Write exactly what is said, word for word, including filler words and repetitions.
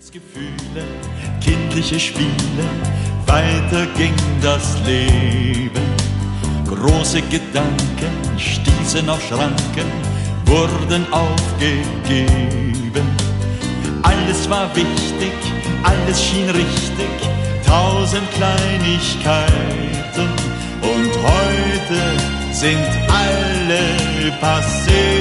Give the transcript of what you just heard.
Gefühle, kindliche Spiele, weiter ging das Leben. Große Gedanken stießen auf Schranken, wurden aufgegeben. Alles war wichtig, alles schien richtig, tausend Kleinigkeiten. Und heute sind alle passé.